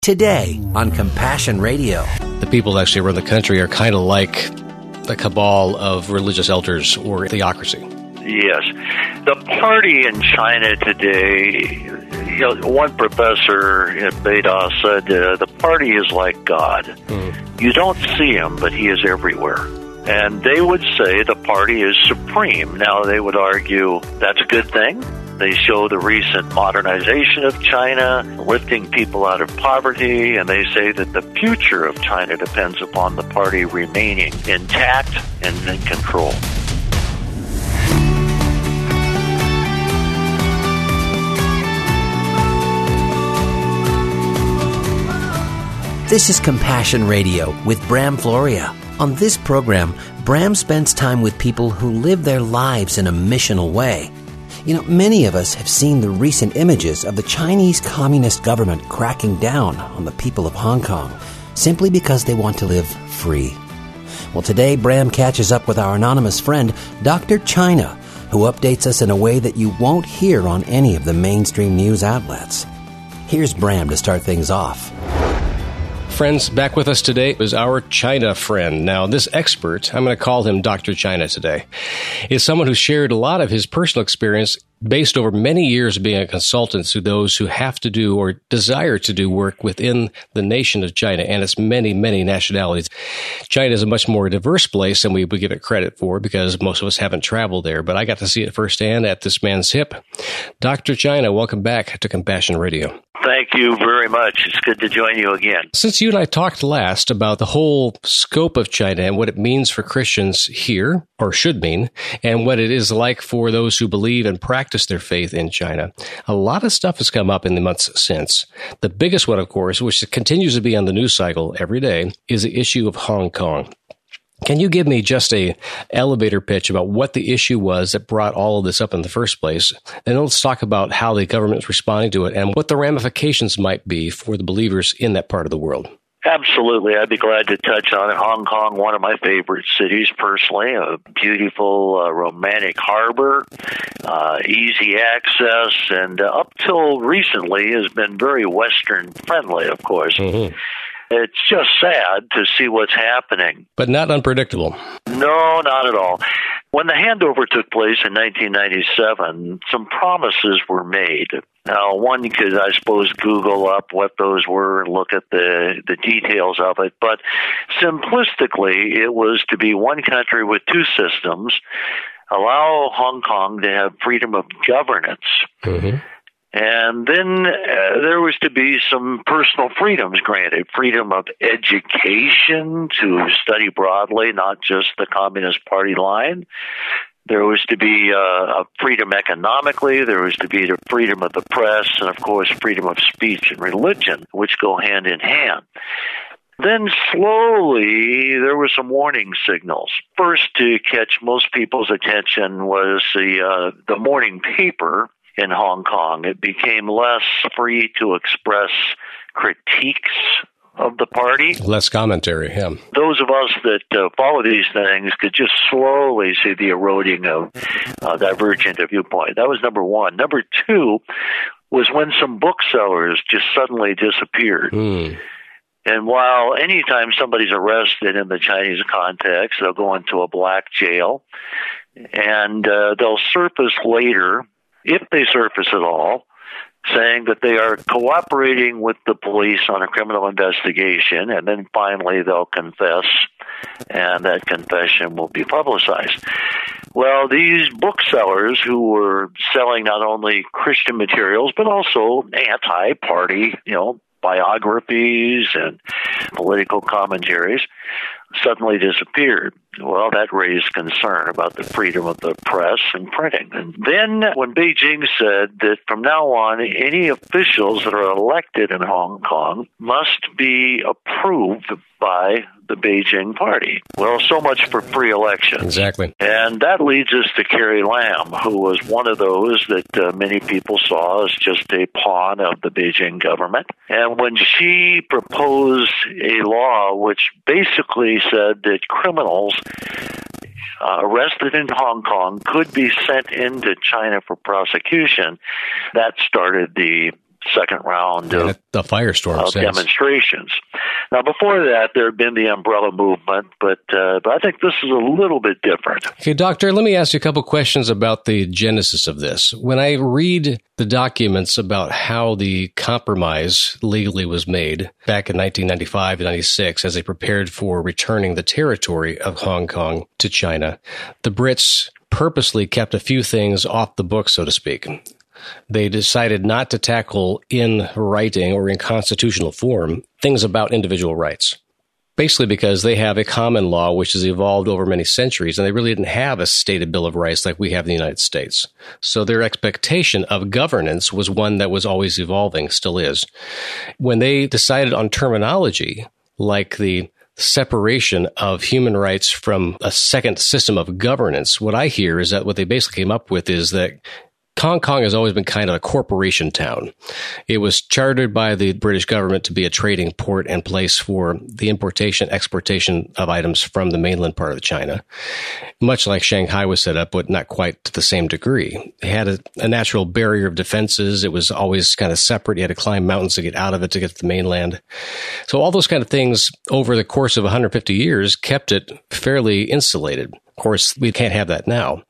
Today on Compassion Radio. The people that actually run the country are kind of like the cabal of religious elders or theocracy. Yes. The party in China today, one professor at Beida said the party is like God. You don't see him, but he is everywhere. And they would say the party is supreme. Now, they would argue that's a good thing. They show the recent modernization of China, lifting people out of poverty, and they say that the future of China depends upon the party remaining intact and in control. This is Compassion Radio with Bram Floria. On this program, Bram spends time with people who live their lives in a missional way. Many of us have seen the recent images of the Chinese Communist government cracking down on the people of Hong Kong simply because they want to live free. Well, today, Bram catches up with our anonymous friend, Dr. China, who updates us in a way that you won't hear on any of the mainstream news outlets. Here's Bram to start things off. Friends, back with us today is our China friend. Now, this expert, I'm going to call him Dr. China today, is someone who shared a lot of his personal experience based over many years being a consultant to those who have to do or desire to do work within the nation of China and its many, many nationalities. China is a much more diverse place than we would give it credit for because most of us haven't traveled there, but I got to see it firsthand at this man's hip. Dr. China, welcome back to Compassion Radio. Thank you very much. It's good to join you again. Since you and I talked last about the whole scope of China and what it means for Christians here, or should mean, and what it is like for those who believe and practice their faith in China, a lot of stuff has come up in the months since. The biggest one, of course, which continues to be on the news cycle every day, is the issue of Hong Kong. Can you give me just a elevator pitch about what the issue was that brought all of this up in the first place? And then let's talk about how the government is responding to it and what the ramifications might be for the believers in that part of the world. Absolutely. I'd be glad to touch on it. Hong Kong, one of my favorite cities personally, a beautiful romantic harbor, easy access, and up till recently has been very Western friendly, of course. Mm-hmm. It's just sad to see what's happening. But not unpredictable. No, not at all. When the handover took place in 1997, some promises were made. Now, one could, I suppose, Google up what those were and look at the details of it. But simplistically, it was to be one country with two systems, allow Hong Kong to have freedom of governance. Mm-hmm. And then there was to be some personal freedoms granted, freedom of education to study broadly, not just the Communist Party line. There was to be a freedom economically. There was to be the freedom of the press and, of course, freedom of speech and religion, which go hand in hand. Then slowly, there were some warning signals. First, to catch most people's attention was the morning paper in Hong Kong. It became less free to express critiques of the party. Less commentary, yeah. Those of us that follow these things could just slowly see the eroding of divergent viewpoint. That was number one. Number two was when some booksellers just suddenly disappeared. And while anytime somebody's arrested in the Chinese context, they'll go into a black jail, and they'll surface later, if they surface at all, saying that they are cooperating with the police on a criminal investigation, and then finally they'll confess, and that confession will be publicized. Well, these booksellers who were selling not only Christian materials, but also anti-party, biographies and political commentaries, suddenly disappeared. Well, that raised concern about the freedom of the press and printing. And then when Beijing said that from now on, any officials that are elected in Hong Kong must be approved by the Beijing party. Well, so much for free elections. Exactly. And that leads us to Carrie Lam, who was one of those that many people saw as just a pawn of the Beijing government. And when she proposed a law which basically said that criminals arrested in Hong Kong could be sent into China for prosecution, that started the second round of the firestorm demonstrations. Now, before that, there had been the umbrella movement, but I think this is a little bit different. Okay, Doctor, let me ask you a couple questions about the genesis of this. When I read the documents about how the compromise legally was made back in 1995 and 96 as they prepared for returning the territory of Hong Kong to China, the Brits purposely kept a few things off the book, so to speak. They decided not to tackle in writing or in constitutional form things about individual rights, basically because they have a common law which has evolved over many centuries, and they really didn't have a stated Bill of Rights like we have in the United States. So their expectation of governance was one that was always evolving, still is. When they decided on terminology like the separation of human rights from a second system of governance, what I hear is that what they basically came up with is that Hong Kong has always been kind of a corporation town. It was chartered by the British government to be a trading port and place for the importation, exportation of items from the mainland part of China, much like Shanghai was set up, but not quite to the same degree. It had a natural barrier of defenses. It was always kind of separate. You had to climb mountains to get out of it to get to the mainland. So all those kind of things over the course of 150 years kept it fairly insulated. Of course, we can't have that now.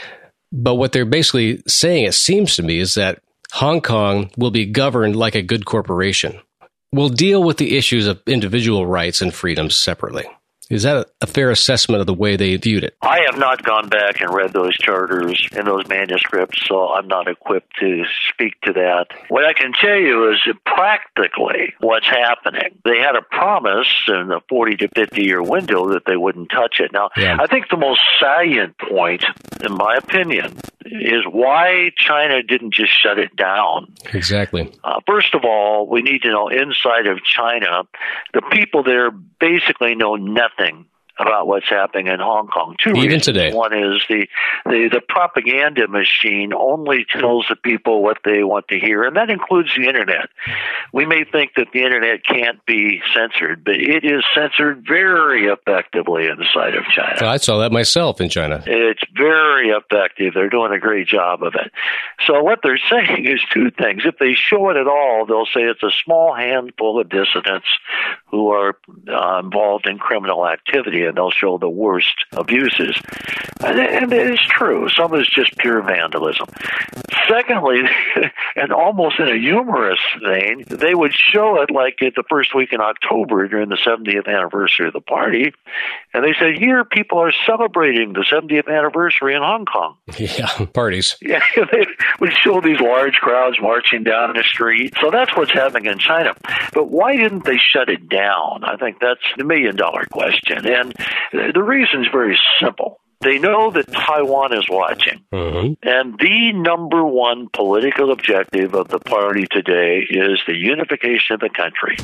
But what they're basically saying, it seems to me, is that Hong Kong will be governed like a good corporation. We'll deal with the issues of individual rights and freedoms separately. Is that a fair assessment of the way they viewed it? I have not gone back and read those charters and those manuscripts, so I'm not equipped to speak to that. What I can tell you is that practically what's happening. They had a promise in a 40 to 50-year window that they wouldn't touch it. Now, I think the most salient point, in my opinion, is why China didn't just shut it down. Exactly. First of all, we need to know inside of China, the people there basically know nothing about what's happening in Hong Kong. Two Even reasons. Today. One is the propaganda machine only tells the people what they want to hear, and that includes the Internet. We may think that the Internet can't be censored, but it is censored very effectively inside of China. I saw that myself in China. It's very effective. They're doing a great job of it. So what they're saying is two things. If they show it at all, they'll say it's a small handful of dissidents who are involved in criminal activity, and they'll show the worst abuses. And it is true. Some is just pure vandalism. Secondly, and almost in a humorous vein, they would show it like at the first week in October during the 70th anniversary of the party, and they said, here people are celebrating the 70th anniversary in Hong Kong. Yeah, parties. Yeah, they would show these large crowds marching down the street. So that's what's happening in China. But why didn't they shut it down? I think that's the million-dollar question. And the reason's very simple. They know that Taiwan is watching. Mm-hmm. And the number one political objective of the party today is the unification of the country.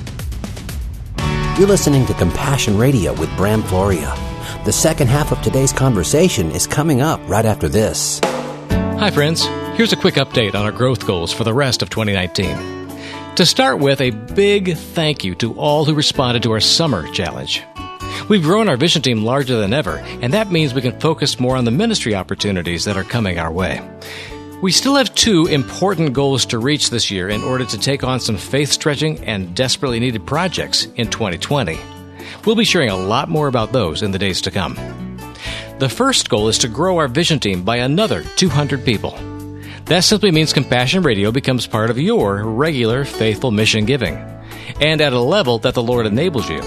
You're listening to Compassion Radio with Bram Floria. The second half of today's conversation is coming up right after this. Hi, friends. Here's a quick update on our growth goals for the rest of 2019. To start with, a big thank you to all who responded to our summer challenge. We've grown our vision team larger than ever, and that means we can focus more on the ministry opportunities that are coming our way. We still have two important goals to reach this year in order to take on some faith-stretching and desperately needed projects in 2020. We'll be sharing a lot more about those in the days to come. The first goal is to grow our vision team by another 200 people. That simply means Compassion Radio becomes part of your regular faithful mission giving, and at a level that the Lord enables you.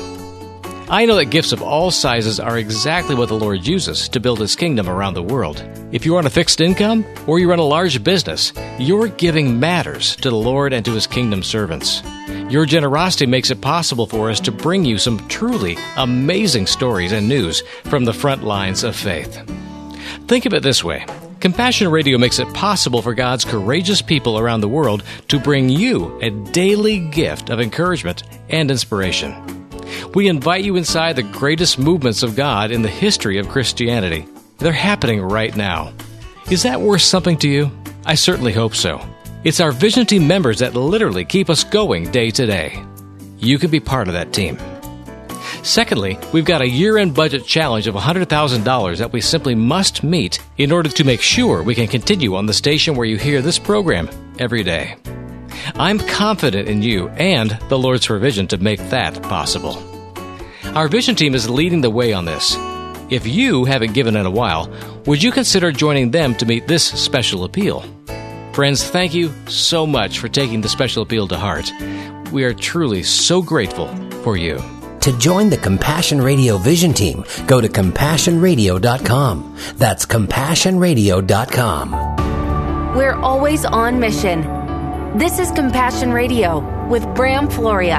I know that gifts of all sizes are exactly what the Lord uses to build His kingdom around the world. If you run a fixed income or you run a large business, your giving matters to the Lord and to His kingdom servants. Your generosity makes it possible for us to bring you some truly amazing stories and news from the front lines of faith. Think of it this way. Compassion Radio makes it possible for God's courageous people around the world to bring you a daily gift of encouragement and inspiration. We invite you inside the greatest movements of God in the history of Christianity. They're happening right now. Is that worth something to you? I certainly hope so. It's our Vision Team members that literally keep us going day to day. You can be part of that team. Secondly, we've got a year-end budget challenge of $100,000 that we simply must meet in order to make sure we can continue on the station where you hear this program every day. I'm confident in you and the Lord's provision to make that possible. Our vision team is leading the way on this. If you haven't given in a while, would you consider joining them to meet this special appeal? Friends, thank you so much for taking the special appeal to heart. We are truly so grateful for you. To join the Compassion Radio Vision Team, go to CompassionRadio.com. That's CompassionRadio.com. We're always on mission. This is Compassion Radio with Bram Floria.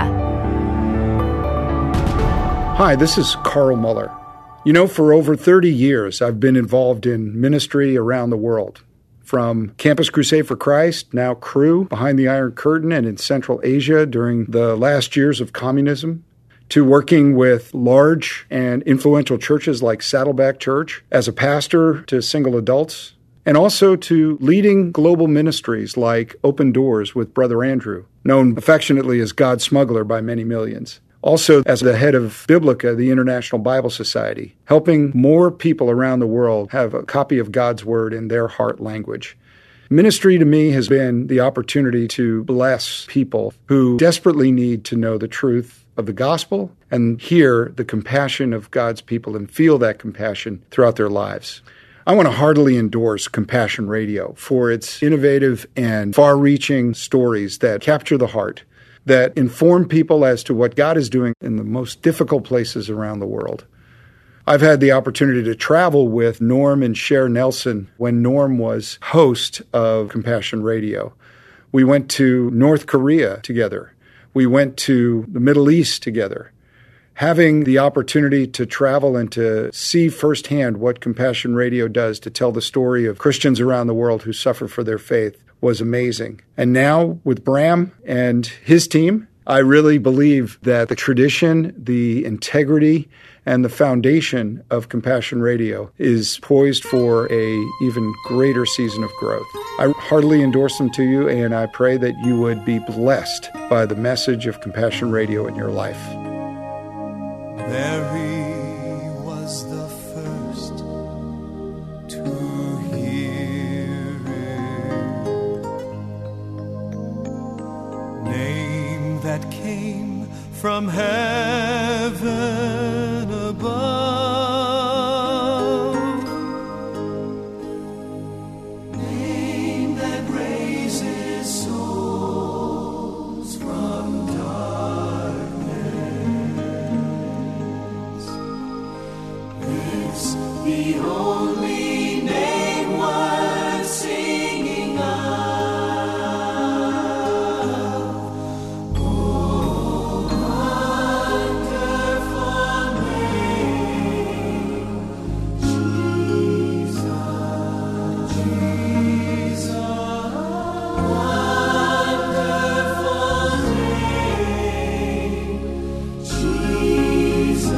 Hi, this is Carl Muller. You know, for over 30 years, I've been involved in ministry around the world. From Campus Crusade for Christ, now Cru, Behind the Iron Curtain, and in Central Asia during the last years of communism, to working with large and influential churches like Saddleback Church as a pastor to single adults, and also to leading global ministries like Open Doors with Brother Andrew, known affectionately as God Smuggler by many millions. Also as the head of Biblica, the International Bible Society, helping more people around the world have a copy of God's Word in their heart language. Ministry to me has been the opportunity to bless people who desperately need to know the truth of the gospel and hear the compassion of God's people and feel that compassion throughout their lives. I want to heartily endorse Compassion Radio for its innovative and far-reaching stories that capture the heart, that inform people as to what God is doing in the most difficult places around the world. I've had the opportunity to travel with Norm and Cher Nelson when Norm was host of Compassion Radio. We went to North Korea together. We went to the Middle East together. Having the opportunity to travel and to see firsthand what Compassion Radio does to tell the story of Christians around the world who suffer for their faith was amazing. And now with Bram and his team, I really believe that the tradition, the integrity, and the foundation of Compassion Radio is poised for a even greater season of growth. I heartily endorse them to you, and I pray that you would be blessed by the message of Compassion Radio in your life. Mary was the first to hear it. Name that came from heaven above. Name that raises souls from darkness. It's the only name worth singing of. Oh, wonderful name, Jesus, Jesus, wonderful name, Jesus.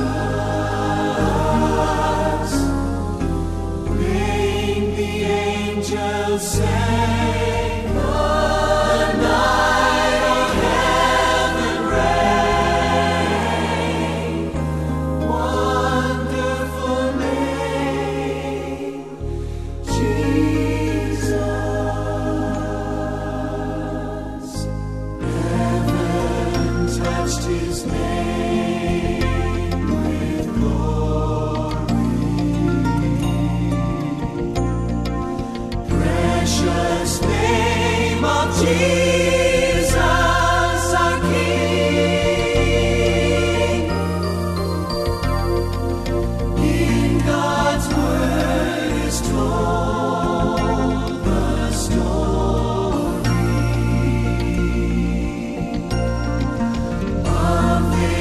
Ring the angels say, the night on heaven reign. Wonderful name, Jesus. Heaven touched his name with glory. Precious name of Jesus, our King. In God's word is told the story of this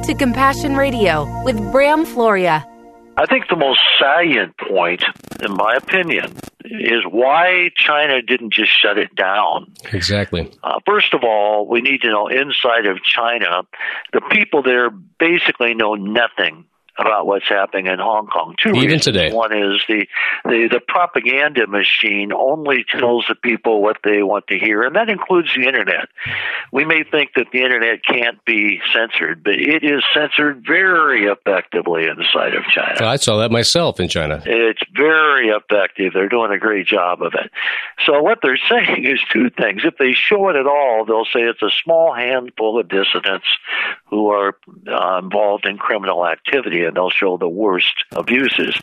to Compassion Radio with Bram Floria. I think the most salient point, in my opinion, is why China didn't just shut it down. Exactly. First of all, we need to know inside of China, the people there basically know nothing about what's happening in Hong Kong. Two Even reasons. today. One is the propaganda machine only tells the people what they want to hear, and that includes the Internet. We may think that the Internet can't be censored, but it is censored very effectively inside of China. I saw that myself in China. It's very effective. They're doing a great job of it. So what they're saying is two things. If they show it at all, they'll say it's a small handful of dissidents who are involved in criminal activity, and they'll show the worst abuses.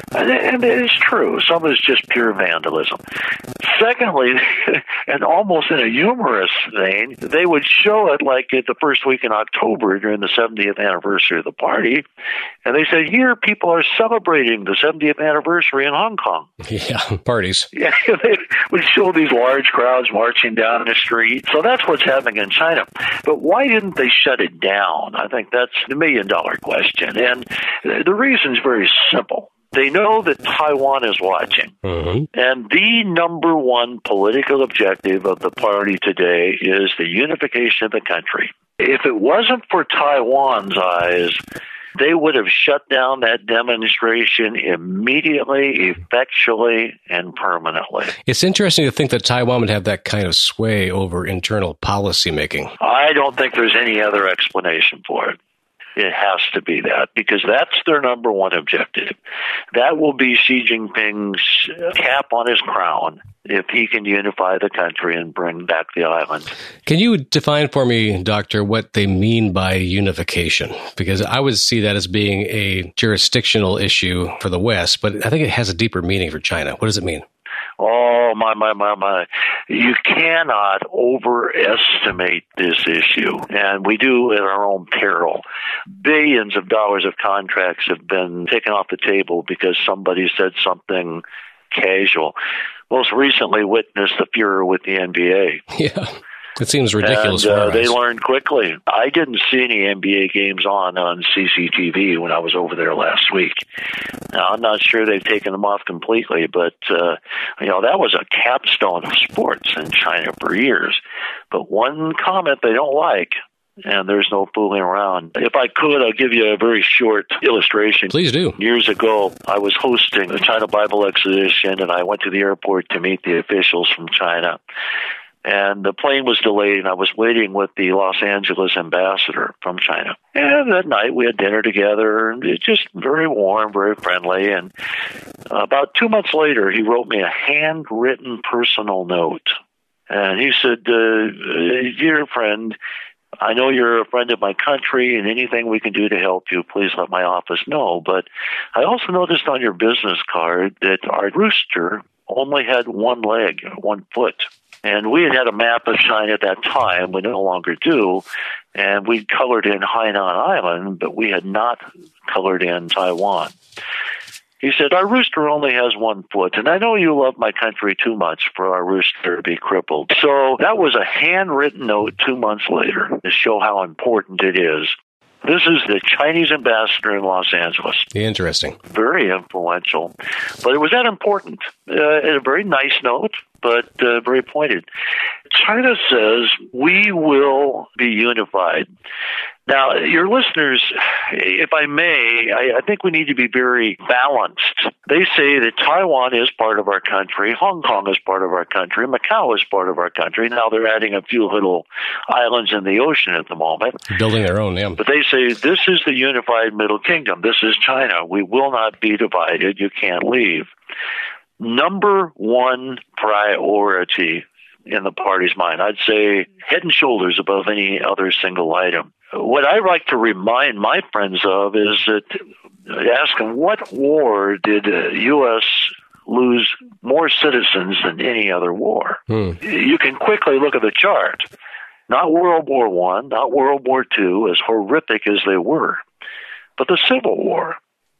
And it is true. Some is just pure vandalism. Secondly, and almost in a humorous vein, they would show it like at the first week in October during the 70th anniversary of the party, and they said, here people are celebrating the 70th anniversary in Hong Kong. Yeah, parties. Yeah, they would show these large crowds marching down the street. So that's what's happening in China. But why didn't they shut it down? I think that's the million-dollar question. And the reason is very simple. They know that Taiwan is watching. Mm-hmm. And the number one political objective of the party today is the unification of the country. If it wasn't for Taiwan's eyes, they would have shut down that demonstration immediately, effectually, and permanently. It's interesting to think that Taiwan would have that kind of sway over internal policy making. I don't think there's any other explanation for it. It has to be that, because that's their number one objective. That will be Xi Jinping's cap on his crown if he can unify the country and bring back the island. Can you define for me, Doctor, what they mean by unification? Because I would see that as being a jurisdictional issue for the West, but I think it has a deeper meaning for China. What does it mean? Oh, my. You cannot overestimate this issue, and we do at our own peril. Billions of dollars of contracts have been taken off the table because somebody said something casual. Most recently witnessed the furor with the NBA. Yeah. It seems ridiculous. And they learned quickly. I didn't see any NBA games on CCTV when I was over there last week. Now, I'm not sure they've taken them off completely, but that was a capstone of sports in China for years. But one comment they don't like, and there's no fooling around. If I could, I'll give you a very short illustration. Please do. Years ago, I was hosting the China Bible Exhibition, and I went to the airport to meet the officials from China. And the plane was delayed, and I was waiting with the Los Angeles ambassador from China. And that night, we had dinner together, and it's just very warm, very friendly. And about 2 months later, he wrote me a handwritten personal note. And he said, dear friend, I know you're a friend of my country, and anything we can do to help you, please let my office know. But I also noticed on your business card that our rooster only had one leg, one foot. And we had a map of China at that time. We no longer do. And we colored in Hainan Island, but we had not colored in Taiwan. He said, our rooster only has one foot, and I know you love my country too much for our rooster to be crippled. So that was a handwritten note 2 months later to show how important it is. This is the Chinese ambassador in Los Angeles. Interesting. Very influential. But it was that important. A very nice note, but very pointed. China says, we will be unified. Now, your listeners, if I may, I think we need to be very balanced. They say that Taiwan is part of our country, Hong Kong is part of our country, Macau is part of our country. Now they're adding a few little islands in the ocean at the moment. Building their own, yeah. But they say this is the unified Middle Kingdom. This is China. We will not be divided. You can't leave. Number one priority in the party's mind, I'd say head and shoulders above any other single item. What I like to remind my friends of is that ask them, what war did the U.S. lose more citizens than any other war? You can quickly look at the chart. Not World War I, not World War II, as horrific as they were, but the Civil War.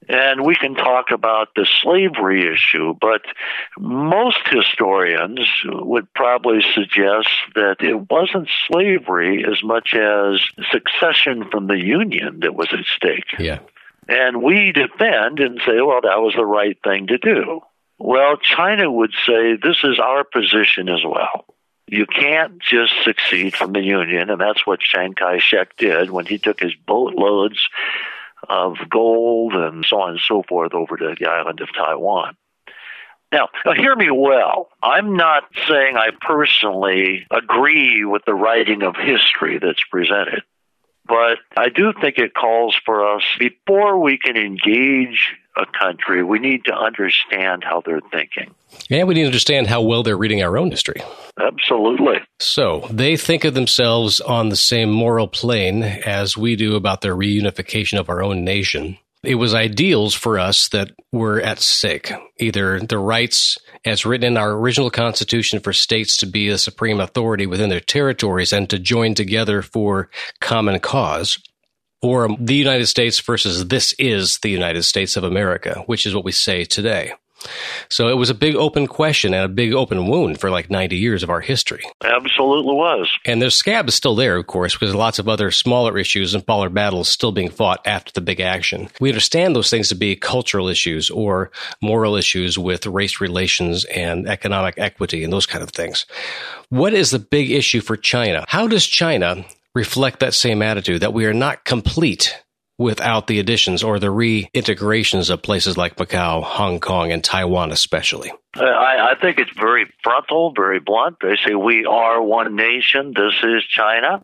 And we can talk about the slavery issue, but most historians would probably suggest that it wasn't slavery as much as succession from the Union that was at stake. Yeah. And we defend and say, well, that was the right thing to do. Well, China would say this is our position as well. You can't just succeed from the Union, and that's what Chiang Kai-shek did when he took his boatloads of gold and so on and so forth over to the island of Taiwan. Now, hear me well. I'm not saying I personally agree with the writing of history that's presented, but I do think it calls for us, before we can engage a country, we need to understand how they're thinking. And we need to understand how well they're reading our own history. Absolutely. So they think of themselves on the same moral plane as we do about the reunification of our own nation. It was ideals for us that were at stake, either the rights as written in our original Constitution for states to be a supreme authority within their territories and to join together for common cause, or the United States versus this is the United States of America, which is what we say today. So it was a big open question and a big open wound for like 90 years of our history. Absolutely was. And the scab is still there, of course, because lots of other smaller issues and smaller battles still being fought after the big action. We understand those things to be cultural issues or moral issues with race relations and economic equity and those kind of things. What is the big issue for China? How does China reflect that same attitude that we are not complete without the additions or the reintegrations of places like Macau, Hong Kong, and Taiwan especially? I think it's very frontal, very blunt. They say we are one nation. This is China.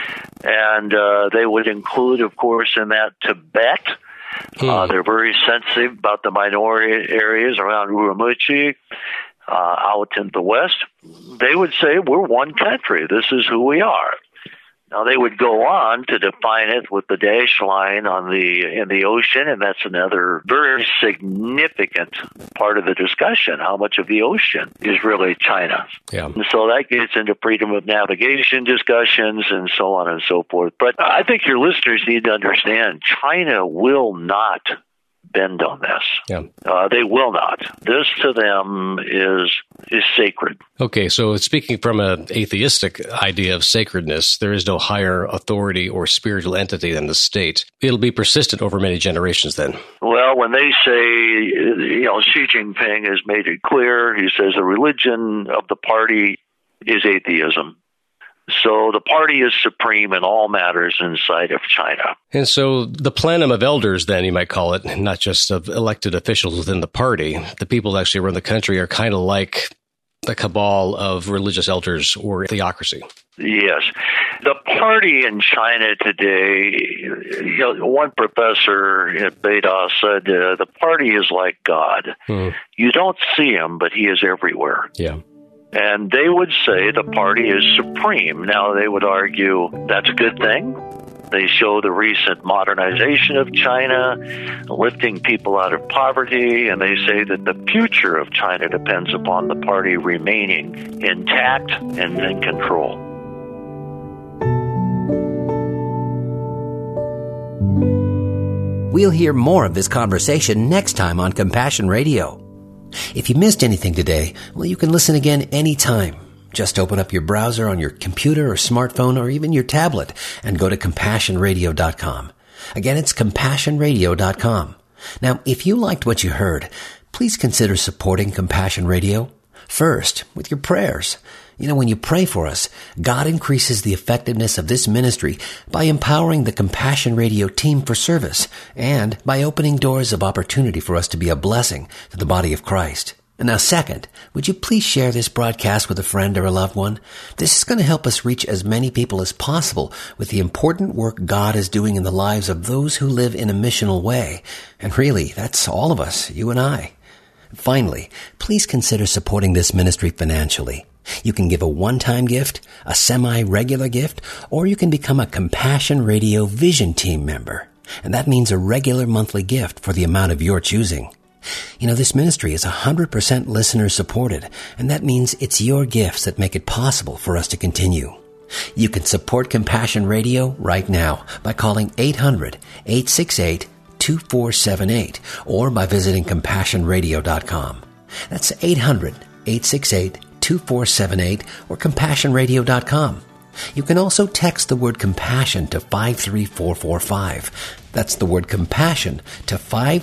And they would include, of course, in that Tibet. They're very sensitive about the minority areas around Urumqi, out in the west. They would say we're one country. This is who we are. Now, they would go on to define it with the dash line in the ocean, and that's another very significant part of the discussion, how much of the ocean is really China. Yeah. And so that gets into freedom of navigation discussions and so on and so forth. But I think your listeners need to understand China will not bend on this. Yeah. They will not. This to them is sacred. Okay, so speaking from an atheistic idea of sacredness, there is no higher authority or spiritual entity than the state. It'll be persistent over many generations then. Well, when they say, Xi Jinping has made it clear, he says the religion of the party is atheism. So the party is supreme in all matters inside of China. And so the plenum of elders, then you might call it, not just of elected officials within the party, the people that actually run the country are kind of like the cabal of religious elders or theocracy. Yes. The party in China today, one professor at Beida said, the party is like God. You don't see him, but he is everywhere. Yeah. And they would say the party is supreme. Now, they would argue that's a good thing. They show the recent modernization of China, lifting people out of poverty, and they say that the future of China depends upon the party remaining intact and in control. We'll hear more of this conversation next time on Compassion Radio. If you missed anything today, well, you can listen again anytime. Just open up your browser on your computer or smartphone or even your tablet and go to CompassionRadio.com. Again, it's CompassionRadio.com. Now, if you liked what you heard, please consider supporting Compassion Radio. First, with your prayers. When you pray for us, God increases the effectiveness of this ministry by empowering the Compassion Radio team for service and by opening doors of opportunity for us to be a blessing to the body of Christ. And now, second, would you please share this broadcast with a friend or a loved one? This is going to help us reach as many people as possible with the important work God is doing in the lives of those who live in a missional way. And really, that's all of us, you and I. Finally, please consider supporting this ministry financially. You can give a one-time gift, a semi-regular gift, or you can become a Compassion Radio Vision Team member. And that means a regular monthly gift for the amount of your choosing. This ministry is 100% listener-supported, and that means it's your gifts that make it possible for us to continue. You can support Compassion Radio right now by calling 800-868-2728. 868-2478 or by visiting CompassionRadio.com. That's 800-868-2478 or CompassionRadio.com. You can also text the word compassion to 53445. That's the word compassion to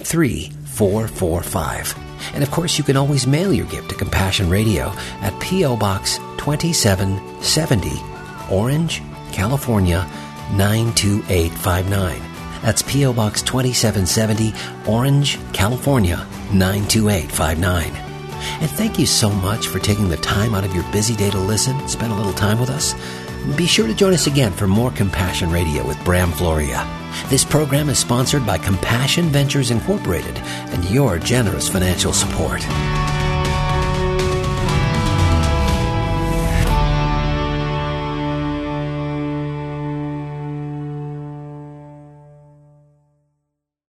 53445. And of course, you can always mail your gift to Compassion Radio at P.O. Box 2770, Orange, California 92859. That's P.O. Box 2770, Orange, California 92859. And thank you so much for taking the time out of your busy day to listen, spend a little time with us. Be sure to join us again for more Compassion Radio with Bram Floria. This program is sponsored by Compassion Ventures Incorporated and your generous financial support.